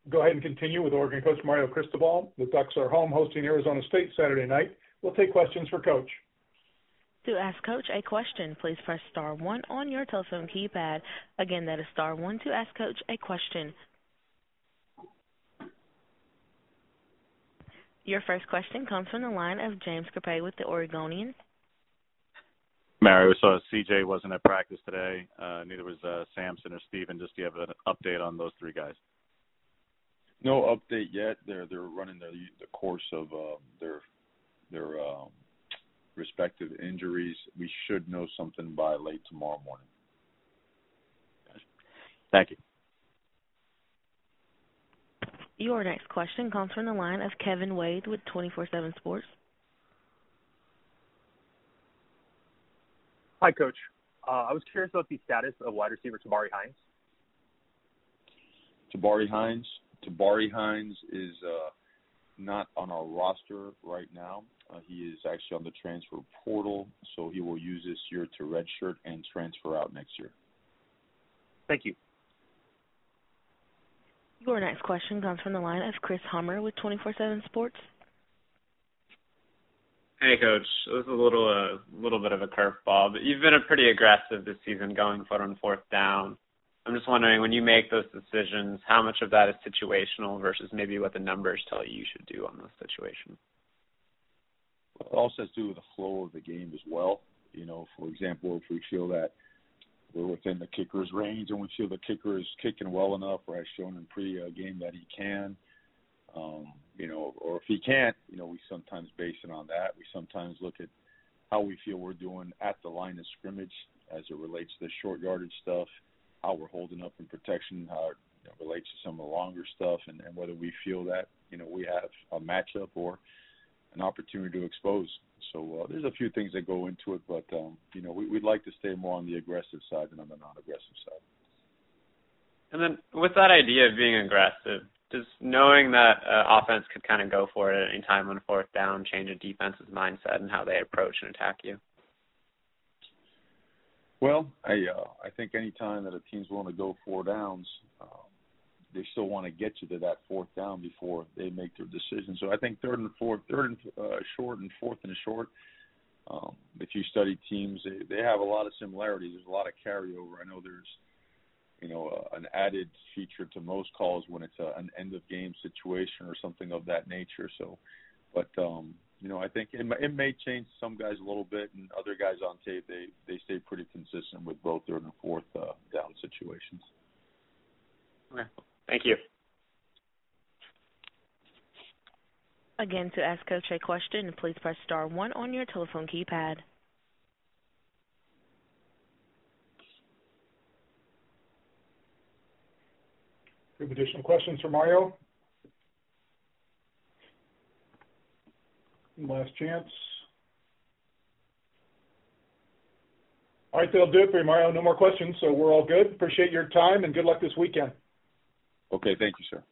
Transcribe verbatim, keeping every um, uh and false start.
Go ahead and continue with Oregon coach Mario Cristobal. The Ducks are home hosting Arizona State Saturday night. We'll take questions for Coach. To ask Coach a question, please press star one on your telephone keypad. Again, that is star one to ask Coach a question. Your first question comes from the line of James Capay with the Oregonian. Mario, so C J wasn't at practice today. Uh, neither was uh, Samson or Steven. Just do you have an update on those three guys? No update yet. They're they're running the the course of uh, their their uh, respective injuries. We should know something by late tomorrow morning. Thank you. Your next question comes from the line of Kevin Wade with twenty-four seven Sports. Hi, Coach. Uh, I was curious about the status of wide receiver Tabari Hines. Tabari Hines. Tabari Hines is uh, not on our roster right now. Uh, he is actually on the transfer portal, so he will use this year to redshirt and transfer out next year. Thank you. Your next question comes from the line of Chris Hummer with twenty-four seven Sports. Hey, Coach. This is a little, a uh, little bit of a curveball, but you've been a pretty aggressive this season going for it on fourth down. I'm just wondering, when you make those decisions, how much of that is situational versus maybe what the numbers tell you you should do on those situations? Well, it also has to do with the flow of the game as well. You know, for example, if we feel that we're within the kicker's range and we feel the kicker is kicking well enough, or has shown in pre-game that he can, um, you know, or if he can't, you know, we sometimes base it on that. We sometimes look at how we feel we're doing at the line of scrimmage as it relates to the short yardage stuff, how we're holding up in protection, how it you know, relates to some of the longer stuff, and, and whether we feel that, you know, we have a matchup or an opportunity to expose. So uh, there's a few things that go into it, but, um, you know, we, we'd like to stay more on the aggressive side than on the non-aggressive side. And then with that idea of being aggressive, does knowing that uh, offense could kind of go for it at any time on fourth down change a defense's mindset and how they approach and attack you? Well, I uh, I think any time that a team's willing to go four downs, um, they still want to get you to that fourth down before they make their decision. So I think third and fourth, third and uh, short, and fourth and short. Um, if you study teams, they, they have a lot of similarities. There's a lot of carryover. I know there's, you know, uh, an added feature to most calls when it's a, an end of game situation or something of that nature. So, but um, you know, I think it, it may change some guys a little bit, and other guys on tape, they, they stay pretty consistent with both third and fourth uh, down situations. Okay. Thank you. Again, to ask Coach a question, please press star one on your telephone keypad. Do you have additional questions for Mario? Last chance. All right, that'll do it for you, Mario. No more questions, so we're all good. Appreciate your time, and good luck this weekend. Okay, thank you, sir.